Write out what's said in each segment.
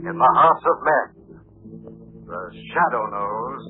in the hearts of men. The Shadow knows.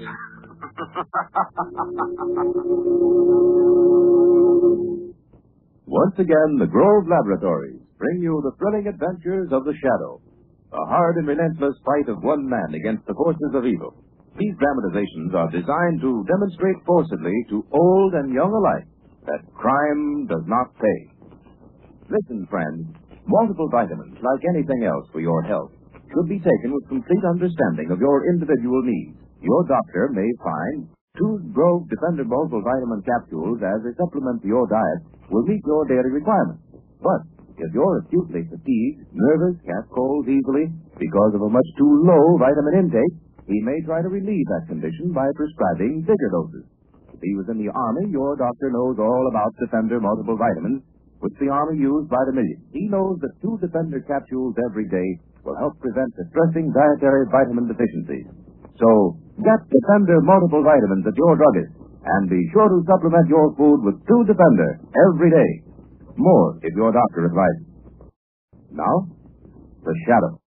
Once again, the Grove Laboratories bring you the thrilling adventures of the Shadow, a hard and relentless fight of one man against the forces of evil. These dramatizations are designed to demonstrate forcibly to old and young alike that crime does not pay. Listen, friends, multiple vitamins, like anything else for your health, should be taken with complete understanding of your individual needs. Your doctor may find 2 Grove Defender multivitamin capsules as a supplement to your diet will meet your daily requirements. But if you're acutely fatigued, nervous, catch colds easily because of a much too low vitamin intake, he may try to relieve that condition by prescribing bigger doses. If he was in the Army, your doctor knows all about Defender multiple vitamins, which the Army used by the millions. He knows that 2 Defender capsules every day will help prevent distressing dietary vitamin deficiencies. So, get Defender multiple vitamins at your druggist, and be sure to supplement your food with 2 Defender every day. More if your doctor advises. Now, the Shadow.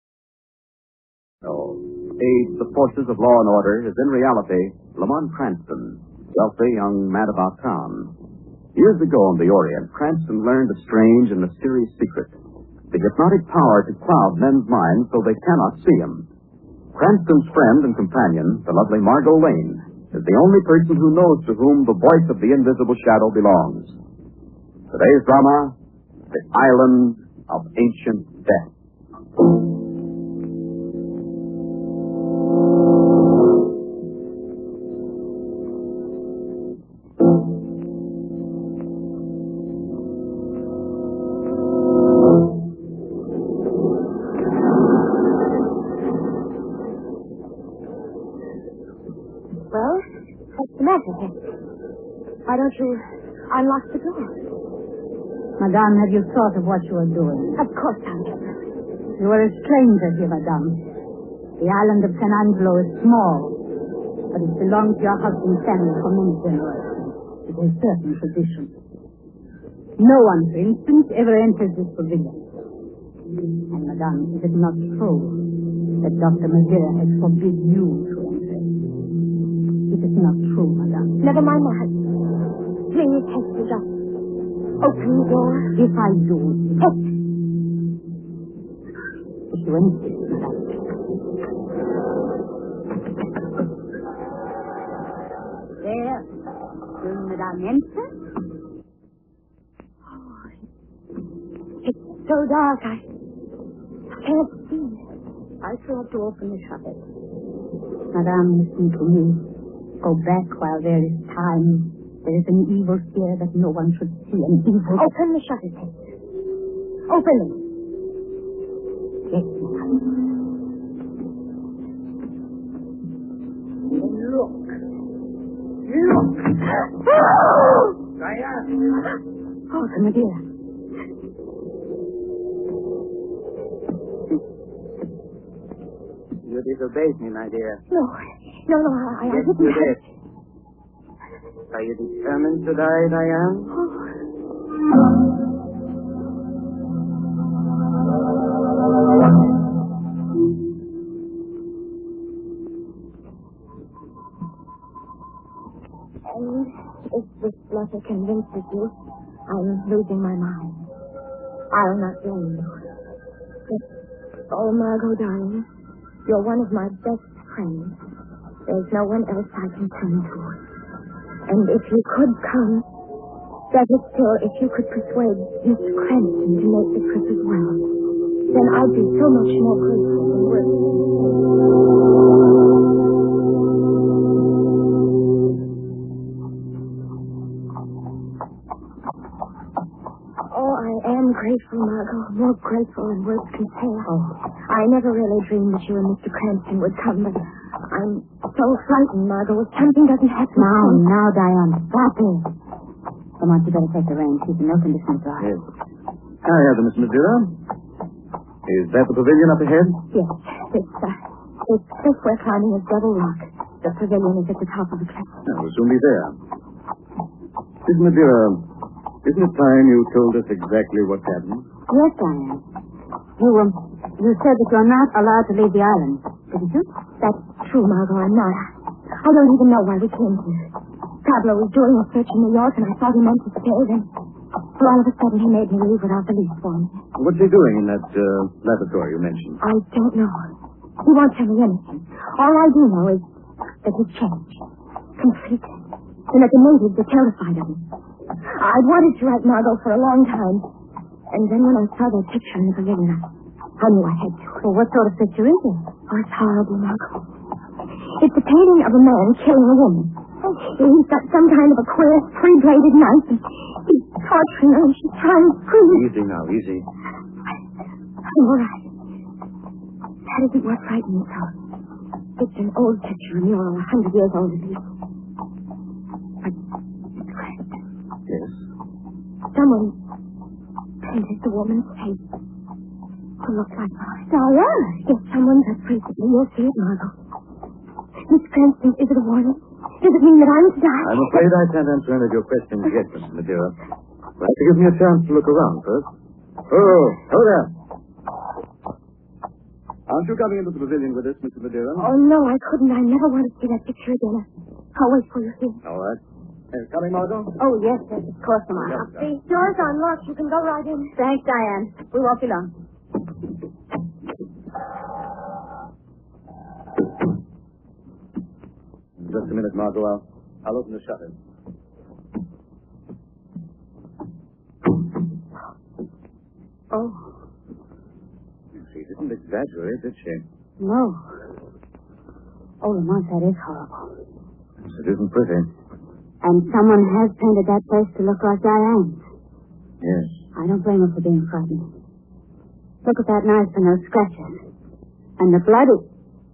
Aids the forces of law and order is in reality Lamont Cranston, wealthy young man about town. Years ago in the Orient, Cranston learned a strange and mysterious secret, the hypnotic power to cloud men's minds so they cannot see him. Cranston's friend and companion, the lovely Margot Lane, is the only person who knows to whom the voice of the invisible shadow belongs. Today's drama, The Island of Ancient Death. Well, what's the matter, Hester? Why don't you unlock the door? Madame, have you thought of what you are doing? Of course, Angela. You are a stranger here, Madame. The island of San Angelo is small, but it belonged to your husband's family for many generations. It has certain traditions. No one, for instance, ever enters this pavilion. And, Madame, is it not true that Dr. Madeira has forbid you to enter? It is not true, Madame. Never mind that. Please, Hester, just open the door. If I do, Hester. if you insist, Madame. There. Will Madame enter? Oh, it's so dark, I can't see. I shall have to open the shutters. Madame, listen to me. Go back while there is time. There is an evil fear that no one should see. An evil... Open the shutters, Hester. Open them. Yes, Madame. Look. Diane! Oh, the Madeira. You disobeyed me, my dear. No, I Yes, didn't. you did. Are you determined to die, Diane? And if this letter convinces you, I'm losing my mind. I'll not blame you. But, oh, Margot, darling, you're one of my best friends. There's no one else I can turn to. And if you could come, better still, if you could persuade Mr. Cranston to make the trip as well, then I'd be so much more grateful than worthy. Oh, I am grateful, Margot. More grateful than words can say. Oh, I never really dreamed that you and Mr. Cranston would come, but I'm so frightened, Margot. If something doesn't happen... Now, Diane, stop it. Come on, you better take the reins. Keep the milk conditioner dry. Yes. I have them, Miss Madeira. Is that the pavilion up ahead? Yes, it's just where climbing is double rock. The pavilion is at the top of the cliff. We'll soon be there. Miss Madeira, isn't it time you told us exactly what happened? Yes, Diane. You said that you're not allowed to leave the island, didn't you? That's true, Margot. I'm not. I don't even know why we came here. Pablo was doing a search in New York, and I thought he meant to stay, then all of a sudden he made me leave without the least warning. What's he doing in that laboratory you mentioned? I don't know. He won't tell me anything. All I do know is that he's changed. Completely. And that the natives are terrified of him. I'd wanted to write Margot for a long time. And then when I saw that picture in the pavilion, I knew I had to. Well, what sort of picture is it? Oh, it's horrible, Margot. It's a painting of a man killing a woman. He's got some kind of a queer, three-bladed knife, and he's torturing her, and she's trying to scream. Easy now, easy. I'm all right. That isn't what frightened me so. It's an old picture, and you're 100 years old at least. But it's cracked. Yes. Someone painted the woman's face to look like mine. Diane? Yes, someone does frequently. You'll see it, Margot. Miss Cranston, is it a warning? Does it mean that I'm to die? I'm afraid I can't answer any of your questions yet, Mr. Madeira. You'll have to give me a chance to look around first. Oh, hello there. Aren't you coming into the pavilion with us, Mr. Madeira? Oh, no, I couldn't. I never want to see that picture again. I'll wait for you here. All right. Coming, Margot? Oh, yes, of course, Lamont. The door's unlocked. You can go right in. Thanks, Diane. We won't be long. Just a minute, Margot. I'll open the shutter. Oh. She didn't exaggerate, did she? No. Oh, Lamont, that is horrible. Yes, it isn't pretty. And someone has painted that place to look like Diane's. Yes. I don't blame her for being frightened. Look at that knife and those scratches. And the blood is...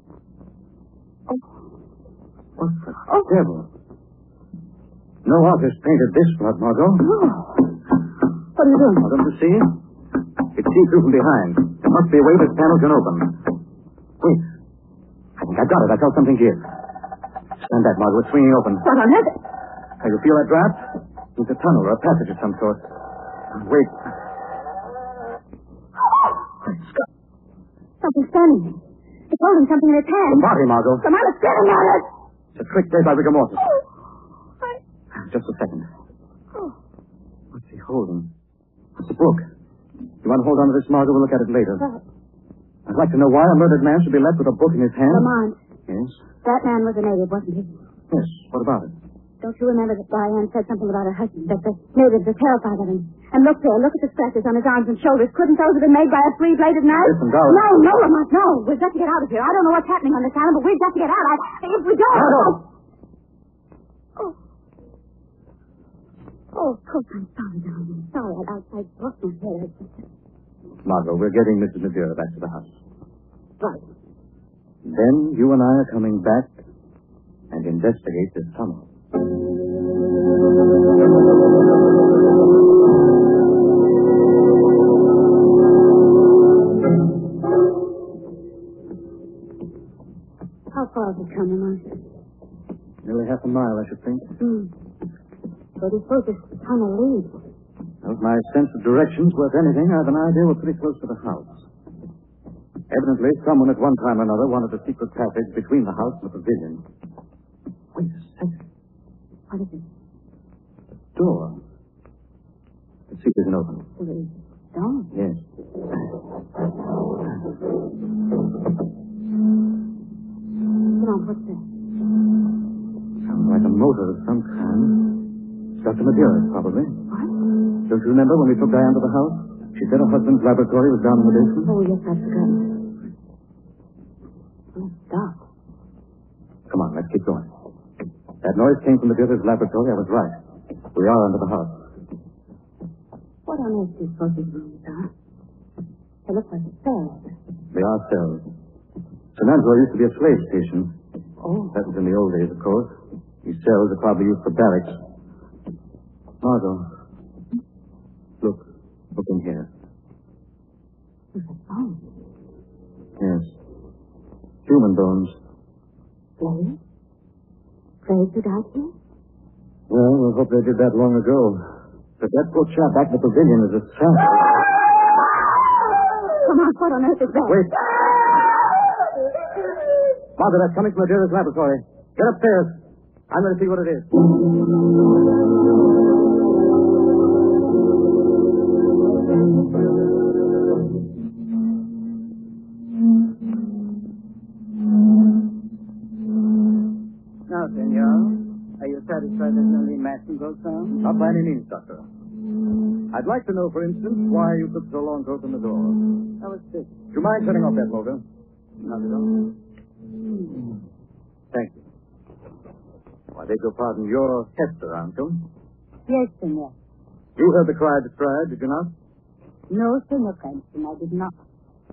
What the devil? No artist painted this blood, Margot. No. What are you doing? Don't you see? It's seen through from behind. There must be a way this panel can open. Wait. I think I got it. I felt something here. Stand back, Margot. It's swinging open. What on earth? Now, you feel that draft? It's a tunnel or a passage of some sort. Wait. Something's standing there. It's holding something in its hand. The body, Margot. Come on, let's get him on it. It's a trick played by rigor mortis. Just a second. What's he holding? It's a book. You want to hold on to this, Margot? We'll look at it later. I'd like to know why a murdered man should be left with a book in his hand. Lamont. Yes? That man was a native, wasn't he? Yes. What about it? Don't you remember that Diane said something about her husband, that the natives are terrified of him? And look there, look at the scratches on his arms and shoulders. Couldn't those have been made by a three-bladed knife? Listen, darling. No, Lamont, no. We've got to get out of here. I don't know what's happening on this island, but we've got to get out. If we don't... Oh, of course, I'm sorry, darling. Sorry, I broke my head. Margot, we're getting Mrs. Madeira back to the house. Right. Then you and I are coming back and investigate this tunnel. How far has it come, Lamont? Nearly half a mile, I should think. Where do you suppose this tunnel leads? Well, my sense of direction's worth anything. I have an idea we're pretty close to the house. Evidently, someone at one time or another wanted a secret passage between the house and the pavilion. Wait a second. What is it? A door. Let's see if we can open it. Don't. Yes. Lamont, what's that? Sounds like a motor of some kind. It's Dr. Madeira's, probably. What? Don't you remember when we took Diane to the house? She said her husband's laboratory was down in the basement. Oh, yes, I've forgotten. Oh, Doc. Come on, let's keep going. That noise came from Madeira's laboratory. I was right. We are under the house. What on earth do you suppose these rooms are? They look like cells. They are cells. San Angelo used to be a slave station. Oh. That was in the old days, of course. These cells are probably used for barracks. Margot. Look in here. There's a bone. Yes. Human bones. Slaves? Slaves who died here? Well, we'll hope they did that long ago. But that poor chap back in the pavilion is a savage. Lamont, what on earth is that? Wait. Margaret, that's coming from Adira's laboratory. Get upstairs. I'm going to see what it is. Now, senor, are you satisfied that only matching goes down? Not by any means, Doctor. I'd like to know, for instance, why you put so long to open the door. How is this? Do you mind turning off that motor? Not at all. Thank you. I beg your pardon, you're Hester, aren't you? Yes, senor. You heard the cry described, did you not? No, senor Cranston, I did not.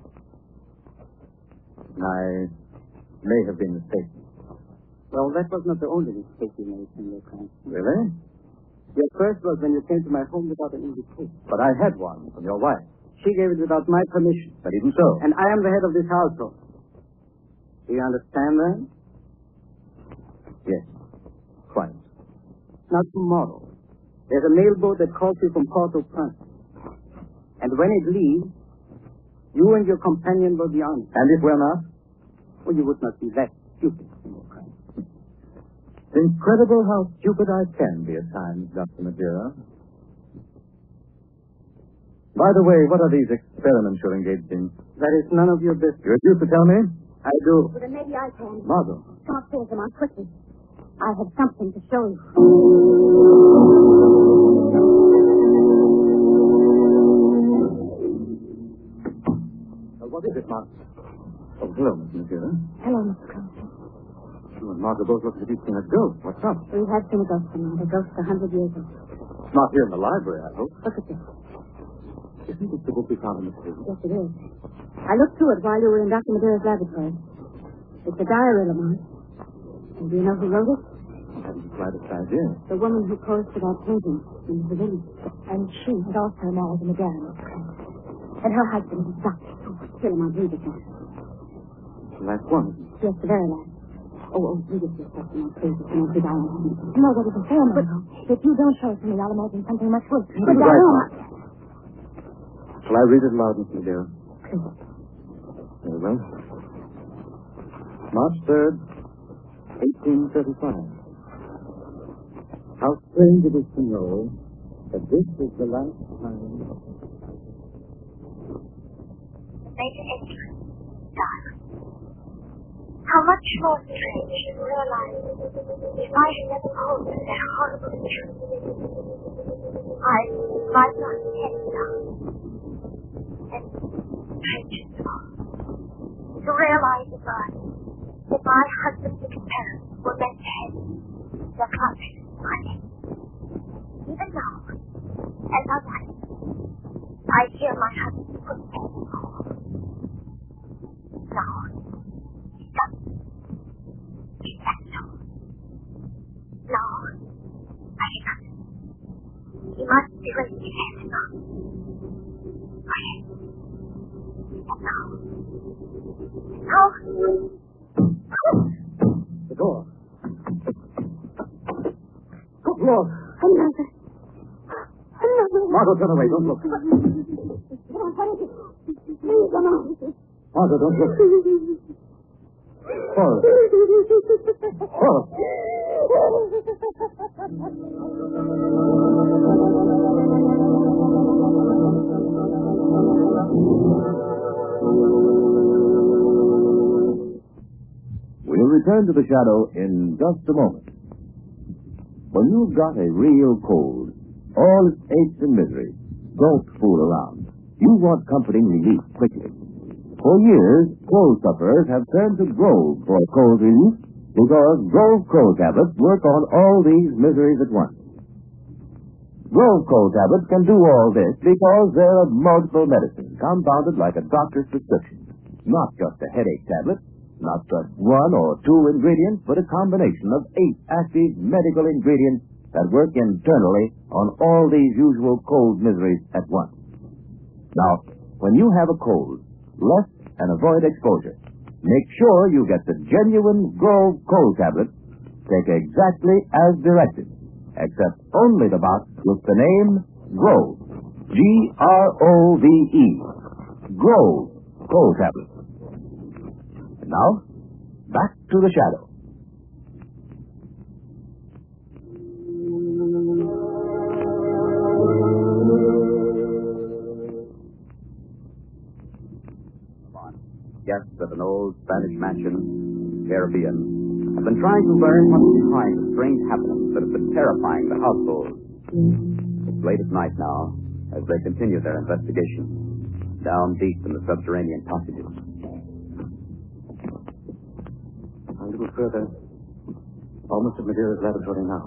I may have been mistaken. Well, that was not the only mistake you made, senor Cranston. Really? Your first was when you came to my home without an invitation. But I had one from your wife. She gave it without my permission. But even so. And I am the head of this household. Do you understand that? Yes. Quite. Now, tomorrow, there's a mailboat that calls you from Port-au-Prince. And when it leaves, you and your companion will be on it. And if we're not? Well, you would not be that stupid, senor Cranston. It's incredible how stupid I can be at times, Dr. Madeira. By the way, what are these experiments you're engaged in? That is none of your business. You refuse to tell me? I do. Well, then maybe I can. Margot. Come upstairs, Lamont, quickly. I have something to show you. What is it, Mark? Oh, hello, Miss Madeira. Hello, Mr. Cranston. You and Margot both look as if you've seen a ghost. What's up? We have seen a ghost, Lamont. A ghost 100 years old. It's not here in the library, I hope. Look at this. Isn't this the book we found in the table? Yes, it is. I looked through it while you were in Dr. Madeira's laboratory. It's a diary, Lamont. And do you know who wrote it? I haven't the slightest idea. The woman who posed for that painting in the village. And she had also married Madeira, Mr. Cranston. And her husband was Dr. Here, Lamont, read it now. The last one. Yes, the very last. Oh, read it yourself, Lamont, please. It's an empty diary. No, that is a form, but if you don't show it to me, I'll imagine something much worse. You're right, Mark. Shall I read it aloud, Miss Madeira? Please. Very well. March 3rd, 1835. How strange it is to know that this is the last time. 1983. Diary. How much more strange to realize if I had never told you that horrible truth. I might not have done. And strange to realize that my husband's parents were meant to have the clutch my name. Even now, as I write, I hear my husband's footsteps call. Now, stop. Is that so? No, I cannot. He must be raising his hands now. Quiet. And now. The door. Good Lord. Another. Margot, turn away. Don't look. Lamont, what is it? Please, Lamont. Margot, don't look. Forrest. Forrest. We'll return to the shadow in just a moment. When you've got a real cold, all its aches and miseries, don't fool around. You want comforting relief quickly. For years, cold sufferers have turned to Grove for cold relief because Grove cold tablets work on all these miseries at once. Grove cold tablets can do all this because they're a multiple medicine, compounded like a doctor's prescription. Not just a headache tablet, not just one or two ingredients, but a combination of 8 active medical ingredients that work internally on all these usual cold miseries at once. Now, when you have a cold, rest and avoid exposure. Make sure you get the genuine Grove cold tablet. Take exactly as directed, except only the box with the name Grove. Grove. Grove. cold tablets. And now, back to the shadow. Guests at an old Spanish mansion, Caribbean, have been trying to learn what's behind the strange happenings that have been terrifying the household. It's late at night now as they continue their investigation down deep in the subterranean passages. A little further. Almost at Madeira's laboratory now.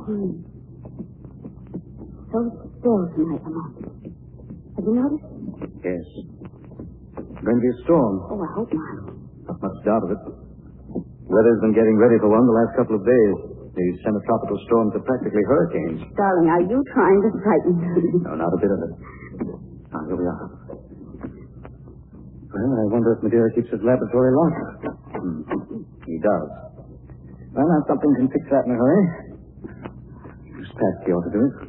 So still tonight, Lamont. Have you noticed? Yes. Going to be a storm. Oh, I hope not. Not much doubt of it. Weather's been getting ready for one the last couple of days. These semi-tropical storms are practically hurricanes. Darling, are you trying to frighten me? No, not a bit of it. Now, here we are. Well, I wonder if Madeira keeps his laboratory locked. He does. Well, now something can fix that in a hurry. Spassky ought to do it.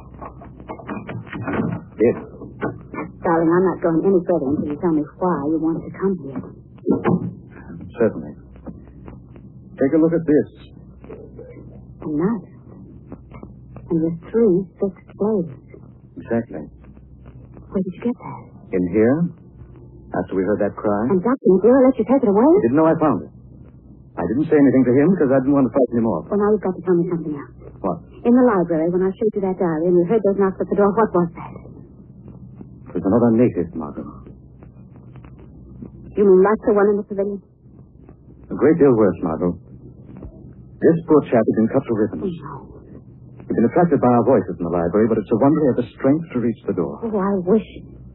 Yes. Darling, I'm not going any further until you tell me why you want to come here. Certainly. Take a look at this. A knife. And with 3 fixed blades. Exactly. Where did you get that? In here, after we heard that cry. And Dr. Madeira let you take it away? He didn't know I found it. I didn't say anything to him because I didn't want to frighten him off. Well, now you've got to tell me something else. What? In the library, when I showed you that diary and you heard those knocks at the door, what was that? It was another native, Margot. You mean like the one in the pavilion? A great deal worse, Margot. This poor chap is in cut to ribbons. He's been attracted by our voices in the library, but it's a wonder he had the strength to reach the door. Oh, I wish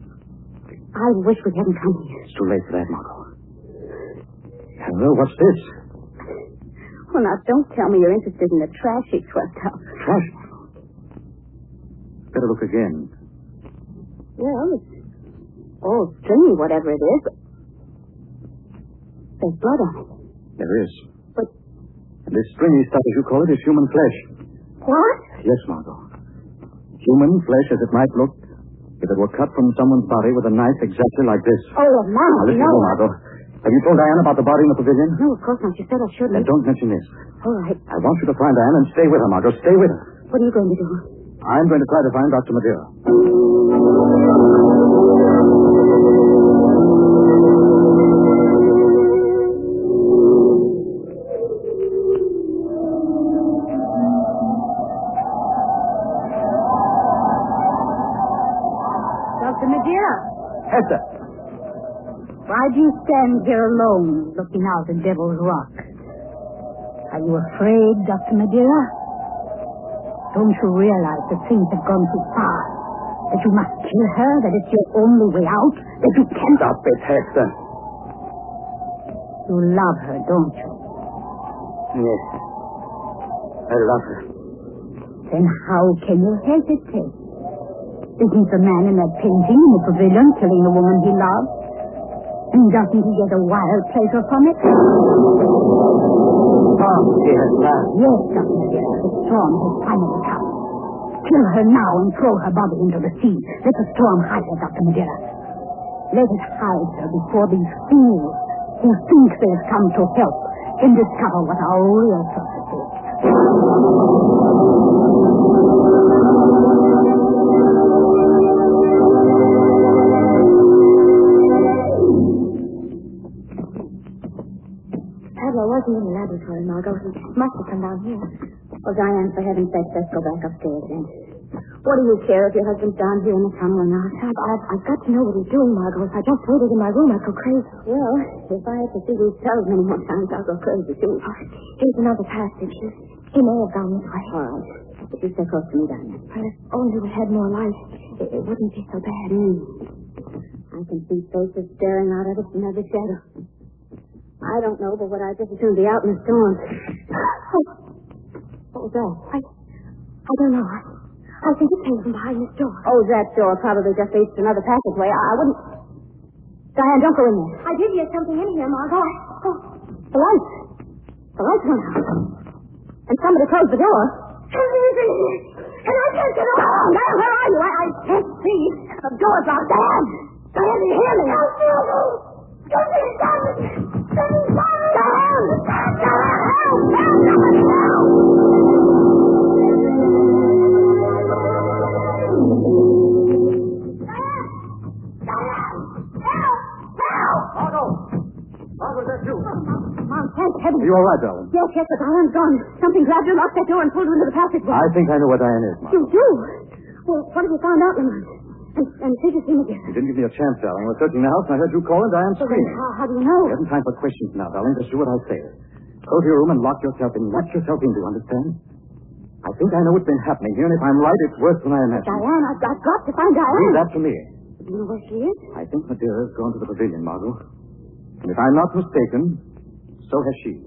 we hadn't come here. It's too late for that, Margot. Hello, what's this? Well, now, don't tell me you're interested in the trash he swept up. Trash? Better look again. Well, it's all stringy, whatever it is, but there's blood on it. There is. But... And this stringy stuff, as you call it, is human flesh. What? Yes, Margot. Human flesh as it might look if it were cut from someone's body with a knife exactly like this. Oh, Lamont, Now, listen, no. Margot. Have you told Diane about the body in the pavilion? No, of course not. You said I shouldn't. Then don't mention this. All right. I want you to find Diane and stay with her, Margot. Stay with her. What are you going to do? I'm going to try to find Dr. Madeira. Dr. Madeira, Hester! why do you stand here alone, looking out at Devil's Rock? Are you afraid, Dr. Madeira? Don't you realize that things have gone too far? That you must kill her, that it's your only way out, that you can't... Stop it, Hester. You love her, don't you? Yes. I love her. Then how can you hesitate? Isn't the man in that painting in the pavilion killing the woman he loved? And doesn't he get a wild pleasure from it? Oh, she has laughed. Yes, Dr. Madeira, the storm has finally come. Kill her now and throw her body into the sea. Let the storm hide her, Dr. Madeira. Let it hide her before these fools who think they've come to help can discover what our real purpose is. Adler wasn't in the laboratory, Margot. He must have come down here. Well, Diane, for heaven's sake, let's go back upstairs then. What do you care if your husband's down here in the tunnel or not? I've got to know what he's doing, Margot. If I just waited in my room, I'd go crazy. Well, if I have to see these cells many more times, I'll go crazy too. Here's another passage. He may have gone this way. All right. But you stay close to me, Diane. Well, if only we had more light, it wouldn't be so bad. I can see faces staring out at us from every shadow. I don't know, but what I just assumed be out in the storm. What was that? I don't know. I think it came from behind this door. Oh, that door probably just leads to another passageway. I wouldn't... Diane, don't go in there. I did hear something in here, Margot. The lights. The lights went out. And somebody closed the door. And I can't get out. Oh, Diane, where are you? I can't see. The door's locked. Diane! Diane, do you hear me? Are you all right, darling? Yes, but Diane's gone. Something grabbed her, locked that door, and pulled her into the passageway. I think I know where Diane is, Margot. You do? Well, what have you found out, Lamont? And did you see me again? You didn't give me a chance, darling. I was searching the house, and I heard you call and Diane screaming. How do you know? I haven't time for questions now, darling. Just do what I say. Go to your room and lock yourself in. Lock yourself in, do you understand? I think I know what's been happening here, and if I'm right, it's worse than I imagine. Diane, I've got to find Diane. Leave that to me. Do you know where she is? I think Madeira's gone to the pavilion, Margot. And if I'm not mistaken, so has she.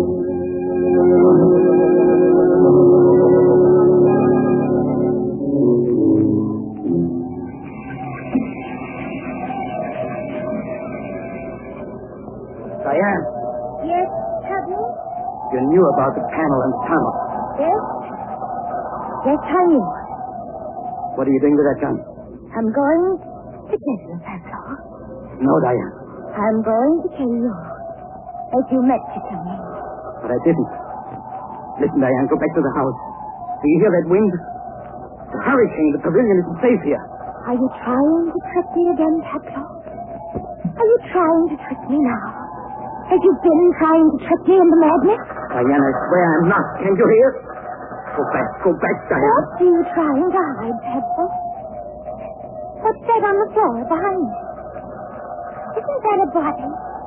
Diane, Yes, Pablo? you knew about the panel and tunnel. Yes? Yes, I knew. What are you doing with that gun? I'm going to kill you, Pablo. No, Diane. I'm going to kill you. As you meant to kill me. But I didn't. Listen, Diane, go back to the house. Do you hear that wind? The hurricane, the pavilion isn't safe here. Are you trying to trick me again, Pablo? Are you trying to trick me now? Have you been trying to trick me into madness? Diane, I swear I'm not. Can you hear? Go back, Diane. What are you trying to hide, Pablo? What's that on the floor behind me? Isn't that a body?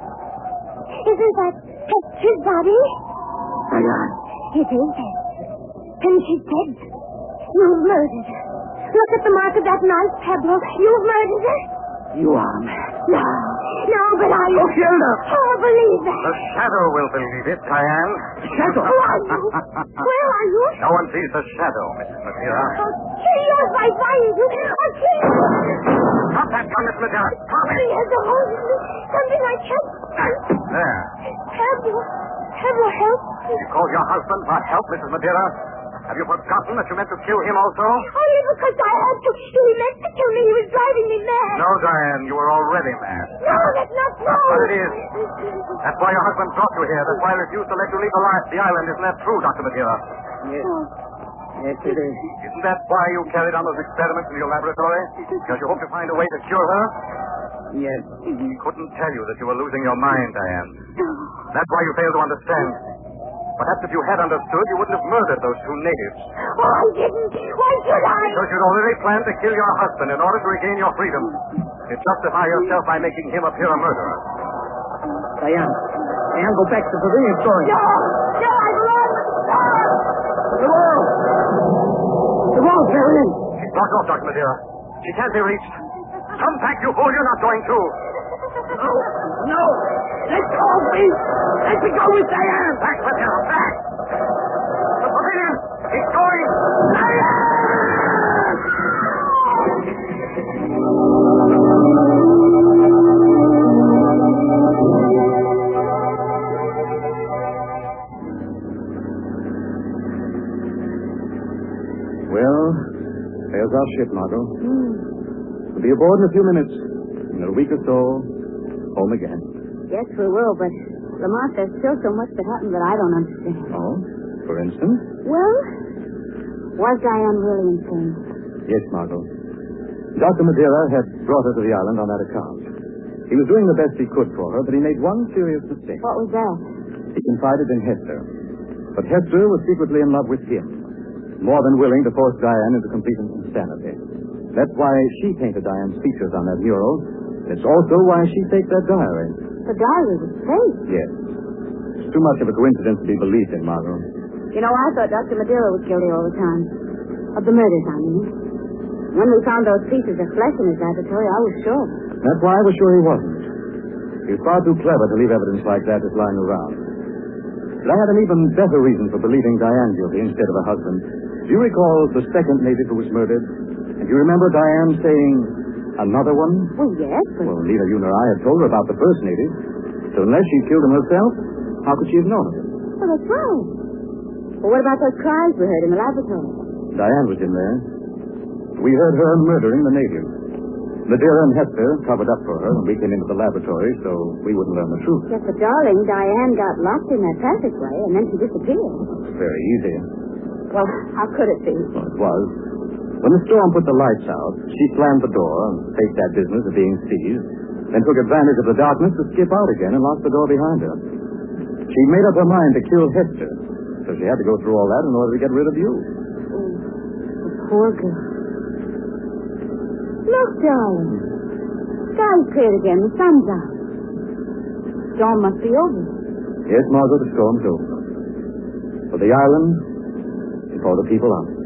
Isn't that Hester's body? Diane. It is Hester. And she's dead. You've murdered her. Look at the mark of that knife, Pablo. You've murdered her. You are mad. No, but I... Oh, Hilda! Oh, believe that. The shadow will believe it, Diane. Shadow? Who are you? Where are you? No one sees the shadow, Mrs. Madeira. I'll kill you if I find you. I'll kill you. Drop that gun, Miss Madeira. Drop He it. has a hold of me. Something I can't... There. Pablo, help me. You called your husband for help, Mrs. Madeira. Have you forgotten that you meant to kill him also? Only because I had to. He meant to kill me. He was driving me mad. No, Diane, you were already mad. No, that's not true. But it is. That's why your husband brought you here. That's why I refused to let you leave the island. Isn't that true, Dr. Madeira? Yes. Oh, Yes, it is. Isn't that why you carried on those experiments in your laboratory? Because you hoped to find a way to cure her? Yes. He couldn't tell you that you were losing your mind, Diane. That's why you failed to understand. Perhaps if you had understood, you wouldn't have murdered those two natives. Oh, I didn't. Why should I? Because you'd already planned to kill your husband in order to regain your freedom. You justify yourself by making him appear a murderer. Diane, go back to the pavilion story. No, I've lost. The wall, Marion. She's blocked off, Dr. Madeira. She can't be reached. Come back, you fool. You're not going to. No. Let go of me. Let me go with Diane. Back, Madeira, back. The pavilion. He's going. Well, there's our ship, Margot. We'll be aboard in a few minutes. In a week or so, home again. Yes, we will, but Lamont, there's still so much that happened that I don't understand. Oh? For instance? Well, was Diane really insane? Yes, Margot. Dr. Madeira had brought her to the island on that account. He was doing the best he could for her, but he made one serious mistake. What was that? He confided in Hester. But Hester was secretly in love with him, more than willing to force Diane into complete insanity. That's why she painted Diane's features on that mural. It's also why she faked that diary. The diary was fake. Yes. It's too much of a coincidence to be believed in, Margot. You know, I thought Dr. Madeira was guilty all the time. Of the murders, I mean. When we found those pieces of flesh in his laboratory, I was sure. That's why I was sure he wasn't. He was far too clever to leave evidence like that just lying around. But I had an even better reason for believing Diane guilty instead of her husband. Do you recall the second native who was murdered? And do you remember Diane saying, another one? Well, yes, but... Well, neither you nor I had told her about the first native. So unless she killed him herself, how could she have known it? Well, that's right. Well, what about those cries we heard in the laboratory? Diane was in there. We heard her murdering the native. Madeira and Hester covered up for her when we came into the laboratory, so we wouldn't learn the truth. Yes, but darling, Diane got locked in that passageway, and then she disappeared. It's very easy. Well, how could it be? Well, it was. When the storm put the lights out, she slammed the door and faced that business of being seized, then took advantage of the darkness to skip out again and lock the door behind her. She made up her mind to kill Hester, so she had to go through all that in order to get rid of you. The poor girl. Look, darling. Sky's cleared again. The sun's out. Storm must be over. Yes, Margot, the storm's over. For the island and for the people on it.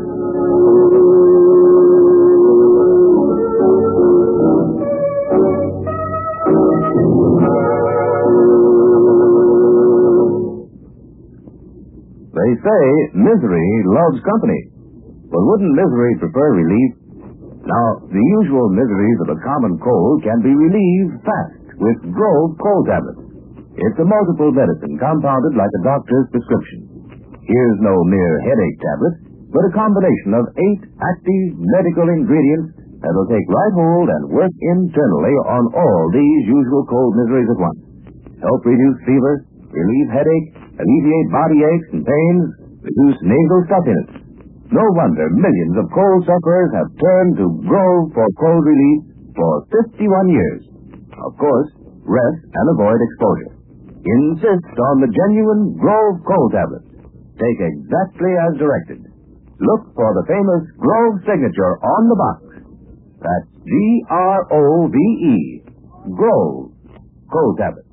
They say misery loves company. But wouldn't misery prefer relief? Now, the usual miseries of a common cold can be relieved fast with Grove cold tablets. It's a multiple medicine compounded like a doctor's prescription. Here's no mere headache tablet, but a combination of 8 active medical ingredients that will take right hold and work internally on all these usual cold miseries at once. Help reduce fever, relieve headache, alleviate body aches and pains, reduce nasal stuffiness. No wonder millions of cold sufferers have turned to Grove for cold relief for 51 years. Of course, rest and avoid exposure. Insist on the genuine Grove cold tablets. Take exactly as directed. Look for the famous Grove signature on the box. That's Grove. Grove cold tablets.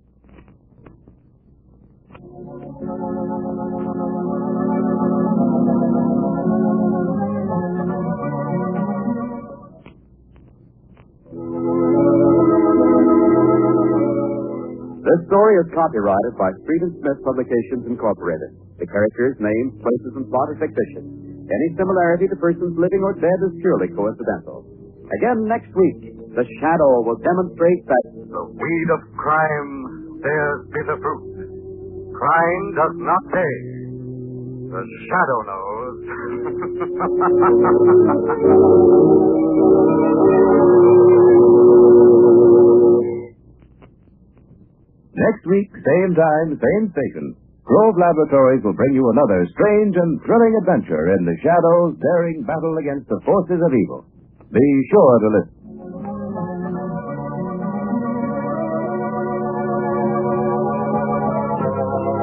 This story is copyrighted by Street & Smith Publications, Incorporated. The characters, names, places, and plot are fictitious. Any similarity to persons living or dead is purely coincidental. Again next week, the Shadow will demonstrate that the weed of crime bears bitter fruit. Crime does not pay. The Shadow knows. Next week, same time, same station, Grove Laboratories will bring you another strange and thrilling adventure in the Shadow's daring battle against the forces of evil. Be sure to listen.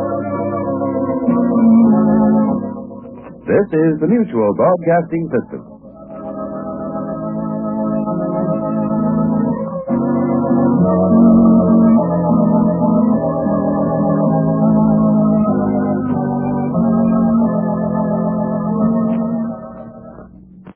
This is the Mutual Broadcasting System.